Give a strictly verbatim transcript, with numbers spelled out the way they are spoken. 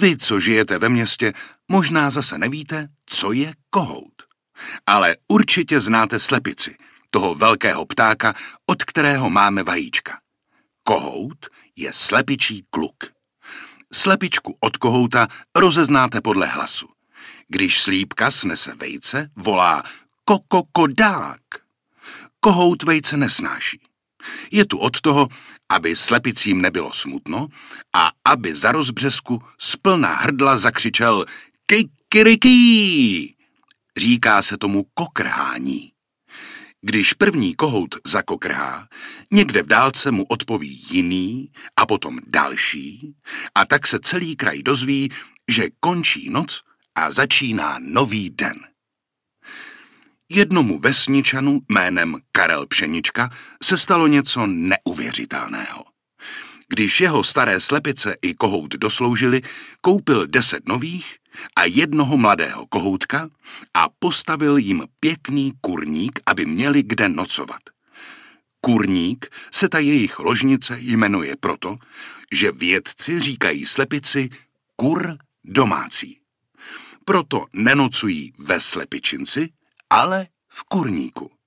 Vy, co žijete ve městě, možná zase nevíte, co je kohout. Ale určitě znáte slepici, toho velkého ptáka, od kterého máme vajíčka. Kohout je slepičí kluk. Slepičku od kohouta rozeznáte podle hlasu. Když slípka snese vejce, volá kokokodák. Kohout vejce nesnáší. Je tu od toho, aby slepicím nebylo smutno a aby za rozbřesku z plná hrdla zakřičel kikiriký. Říká se tomu kokrhání. Když první kohout zakokrhá, někde v dálce mu odpoví jiný a potom další a tak se celý kraj dozví, že končí noc a začíná nový den. Jednomu vesničanu jménem Karel Pšenička se stalo něco neuvěřitelného. Když jeho staré slepice i kohout dosloužili, koupil deset nových a jednoho mladého kohoutka a postavil jim pěkný kurník, aby měli kde nocovat. Kurník se ta jejich ložnice jmenuje proto, že vědci říkají slepici kur domácí. Proto nenocují ve slepičinci, ale v kurníku.